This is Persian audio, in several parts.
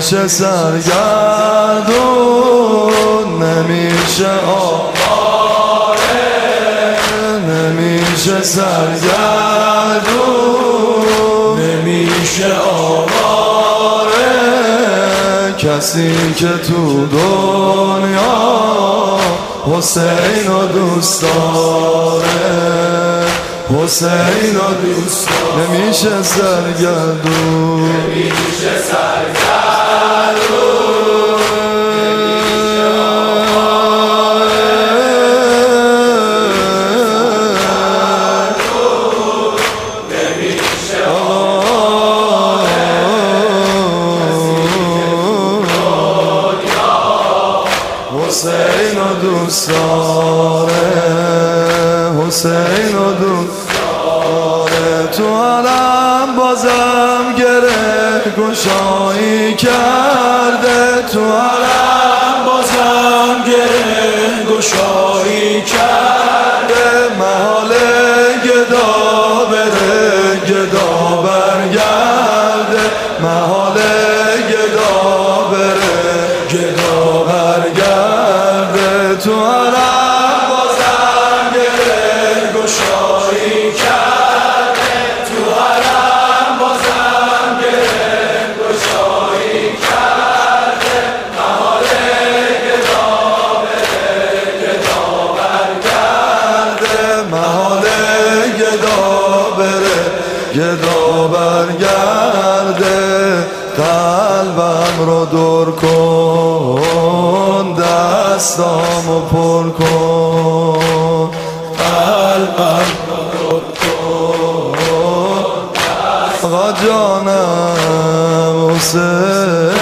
نمیشه سرگردون، نمیشه آواره، نمیشه سرگردون، نمیشه آواره. کسی که تو دنیا حسین رو دوست داره، حسین رو دوست داره، نمیشه سرگردون، نمیشه سرگردون. حسین رو دوست داره، حسین رو دوست داره. تو عالم بازم گره گشایی کرده، تو عالم بازم گره گشایی کرده. محال گدا بره گدا برگرده، محال گدا بره گدا برگرده. تو عالم بازم گره گشایی کرده، تو عالم بازم گره گشایی کرده. محال گدا بره گدا برگرده، محال گدا بره گدا برگرده. قلبم رو دور کن، دستامو پر کن، قلبم رو دور کن. آقا جانم حسین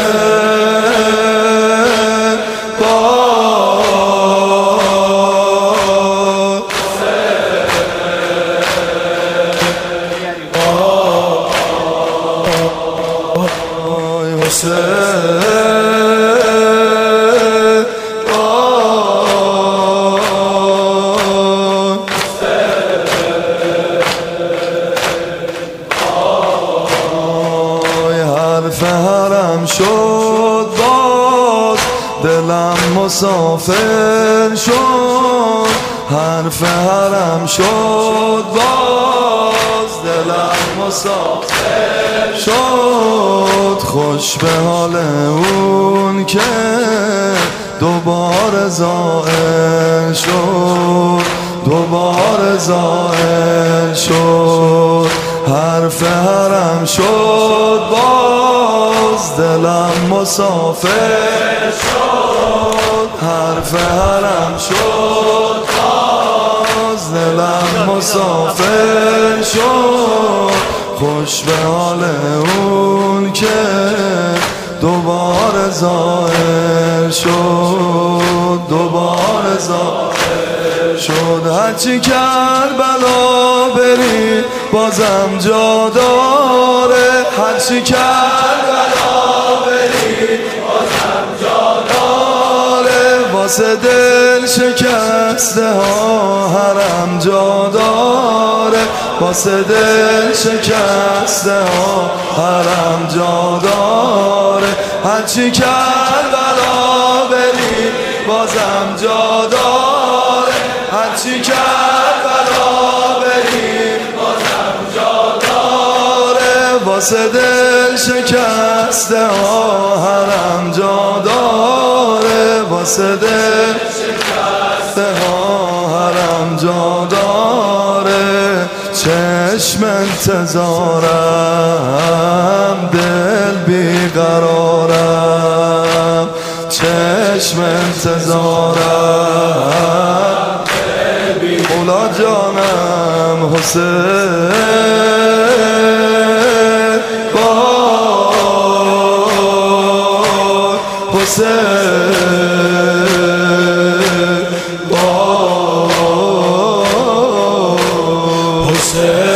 حرف حرم شد باز دلم مسافر شد، حرف حرم شد باز دلم مسافر شد. خوش به حال اون که دوباره ظاهر شد، دوباره ظاهر شد. حرف حرم شد باز دلم مسافر شد، حرف حرم شد باز دلم مسافر شد. خوش به حال اون که دوباره ظاهر شد، دوباره ظاهر شد. هرچی کربلا بری بازم جا داره، هرچی کربلا بری بازم جا داره. واسه دل شکسته ها حرم جا داره، واسه دل شکسته ها حرم جا داره. هرچی کربلا بری بازم جا داره، هرچی کربلا بری بازم جا داره. واسه دل شکسته ها حرم جا داره، واسه دل شکسته ها حرم جا داره. چشم انتظارم دل بیقرارم، چشم انتظارم دل بیقرارم. مولا جانم حسین بار، حسین بار، حسین